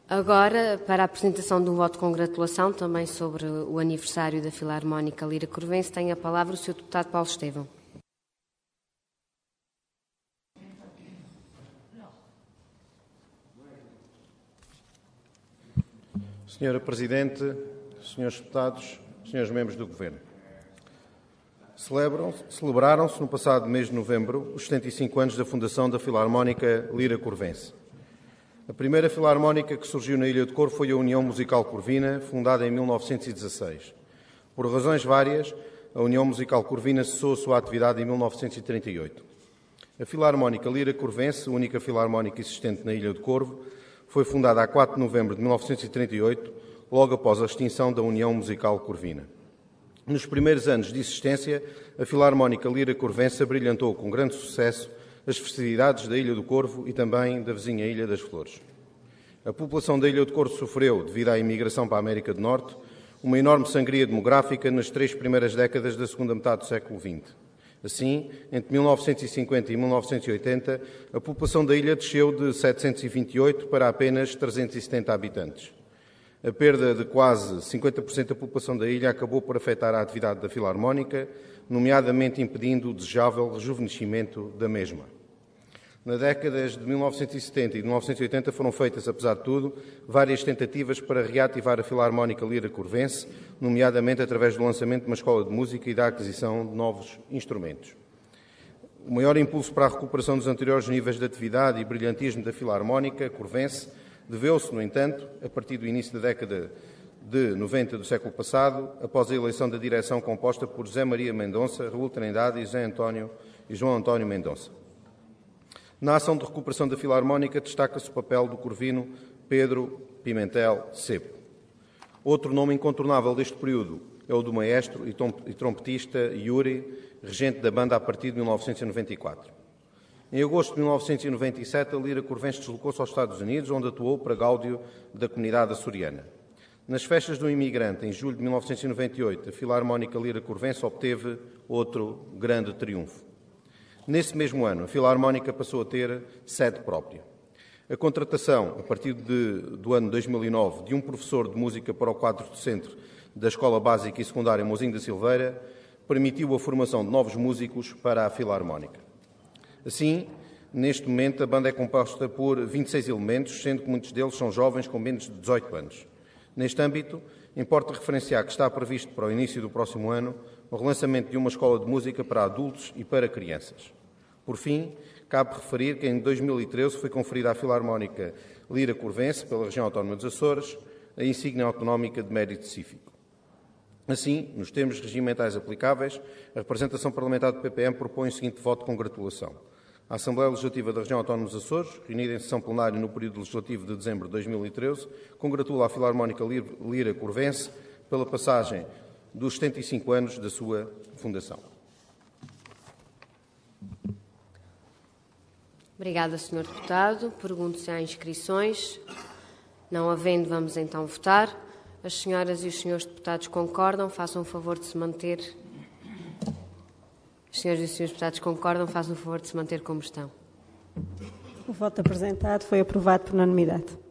Agora, para a apresentação de um voto de congratulação, também sobre o aniversário da Filarmónica Lira Corvense, tem a palavra o Sr. Deputado Paulo Estevão. Senhora Presidente, Senhores Deputados, Senhores Membros do Governo, celebraram-se no passado mês de novembro os 75 anos da fundação da Filarmónica Lira Corvense. A primeira filarmónica que surgiu na Ilha do Corvo foi a União Musical Corvina, fundada em 1916. Por razões várias, a União Musical Corvina cessou a sua atividade em 1938. A Filarmónica Lira Corvense, a única filarmónica existente na Ilha do Corvo, foi fundada a 4 de novembro de 1938, logo após a extinção da União Musical Corvina. Nos primeiros anos de existência, a Filarmónica Lira Corvense abrilhantou com grande sucesso as festividades da Ilha do Corvo e também da vizinha Ilha das Flores. A população da Ilha do Corvo sofreu, devido à imigração para a América do Norte, uma enorme sangria demográfica nas 3 primeiras décadas da segunda metade do século XX. Assim, entre 1950 e 1980, a população da ilha desceu de 728 para apenas 370 habitantes. A perda de quase 50% da população da ilha acabou por afetar a atividade da Filarmónica, nomeadamente impedindo o desejável rejuvenescimento da mesma. Nas décadas de 1970 e de 1980 foram feitas, apesar de tudo, várias tentativas para reativar a Filarmónica Lira Corvense, nomeadamente através do lançamento de uma escola de música e da aquisição de novos instrumentos. O maior impulso para a recuperação dos anteriores níveis de atividade e brilhantismo da Filarmónica Corvense deveu-se, no entanto, a partir do início da década de 90 do século passado, após a eleição da direção composta por José Maria Mendonça, Raul Trindade e João António Mendonça. Na ação de recuperação da Filarmónica destaca-se o papel do corvino Pedro Pimentel Cepo. Outro nome incontornável deste período é o do maestro e trompetista Yuri, regente da banda a partir de 1994. Em agosto de 1997, a Lira Corvense deslocou-se aos Estados Unidos, onde atuou para gáudio da comunidade açoriana. Nas festas do imigrante, em julho de 1998, a Filarmónica Lira Corvense obteve outro grande triunfo. Nesse mesmo ano, a Filarmónica passou a ter sede própria. A contratação, a partir do ano 2009, de um professor de música para o quadro docente da Escola Básica e Secundária Mousinho da Silveira permitiu a formação de novos músicos para a Filarmónica. Assim, neste momento, a banda é composta por 26 elementos, sendo que muitos deles são jovens com menos de 18 anos. Neste âmbito, importa referenciar que está previsto para o início do próximo ano o relançamento de uma escola de música para adultos e para crianças. Por fim, cabe referir que em 2013 foi conferida à Filarmónica Lira Corvense, pela Região Autónoma dos Açores, a insígnia autonómica de mérito cívico. Assim, nos termos regimentais aplicáveis, a representação parlamentar do PPM propõe o seguinte voto de congratulação. A Assembleia Legislativa da Região Autónoma dos Açores, reunida em sessão plenária no período legislativo de dezembro de 2013, congratula a Filarmónica Lira Corvense pela passagem dos 75 anos da sua fundação. Obrigada, Sr. Deputado. Pergunto se há inscrições. Não havendo, vamos então votar. As senhoras e os senhores deputados concordam, façam o favor de se manter. As senhoras e os senhores deputados concordam, façam o favor de se manter como estão. O voto apresentado foi aprovado por unanimidade.